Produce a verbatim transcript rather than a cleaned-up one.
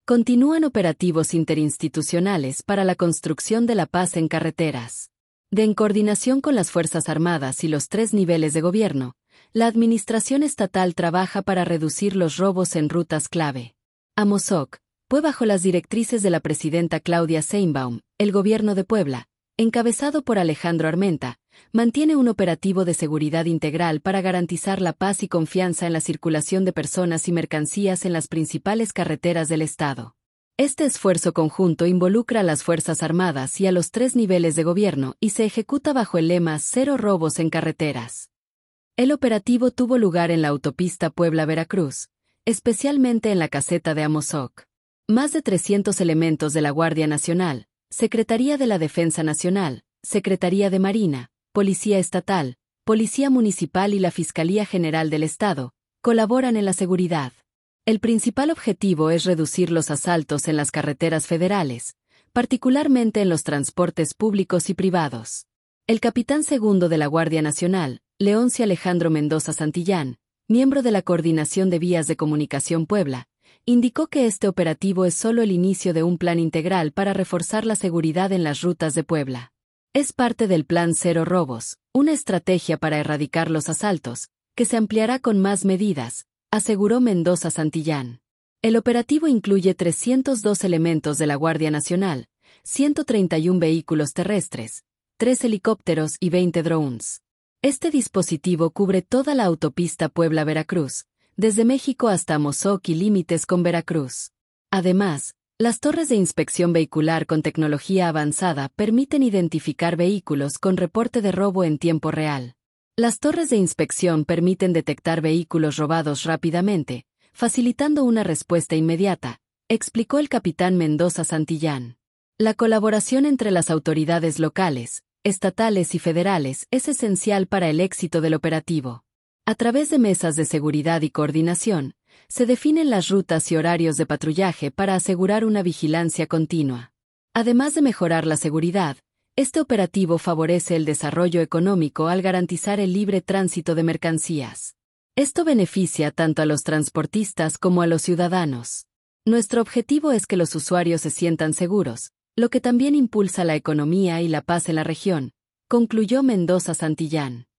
Continúan operativos interinstitucionales para la construcción de la paz en carreteras. De en coordinación con las Fuerzas Armadas y los tres niveles de gobierno, la Administración Estatal trabaja para reducir los robos en rutas clave. Amozoc, fue bajo las directrices de la presidenta Claudia Sheinbaum, el gobierno de Puebla, encabezado por Alejandro Armenta, mantiene un operativo de seguridad integral para garantizar la paz y confianza en la circulación de personas y mercancías en las principales carreteras del Estado. Este esfuerzo conjunto involucra a las Fuerzas Armadas y a los tres niveles de gobierno y se ejecuta bajo el lema Cero robos en carreteras. El operativo tuvo lugar en la autopista Puebla-Veracruz, especialmente en la caseta de Amozoc. Más de trescientos elementos de la Guardia Nacional, Secretaría de la Defensa Nacional, Secretaría de Marina, Policía Estatal, Policía Municipal y la Fiscalía General del Estado, colaboran en la seguridad. El principal objetivo es reducir los asaltos en las carreteras federales, particularmente en los transportes públicos y privados. El capitán segundo de la Guardia Nacional, Leoncio Alejandro Mendoza Santillán, miembro de la Coordinación de Vías de Comunicación Puebla, indicó que este operativo es solo el inicio de un plan integral para reforzar la seguridad en las rutas de Puebla. Es parte del Plan Cero Robos, una estrategia para erradicar los asaltos, que se ampliará con más medidas, aseguró Mendoza Santillán. El operativo incluye trescientos dos elementos de la Guardia Nacional, ciento treinta y uno vehículos terrestres, tres helicópteros y veinte drones. Este dispositivo cubre toda la autopista Puebla-Veracruz, desde México hasta Amozoc y límites con Veracruz. Además, las torres de inspección vehicular con tecnología avanzada permiten identificar vehículos con reporte de robo en tiempo real. Las torres de inspección permiten detectar vehículos robados rápidamente, facilitando una respuesta inmediata, explicó el capitán Mendoza Santillán. La colaboración entre las autoridades locales, estatales y federales es esencial para el éxito del operativo. A través de mesas de seguridad y coordinación, se definen las rutas y horarios de patrullaje para asegurar una vigilancia continua. Además de mejorar la seguridad, este operativo favorece el desarrollo económico al garantizar el libre tránsito de mercancías. Esto beneficia tanto a los transportistas como a los ciudadanos. Nuestro objetivo es que los usuarios se sientan seguros, lo que también impulsa la economía y la paz en la región, concluyó Mendoza Santillán.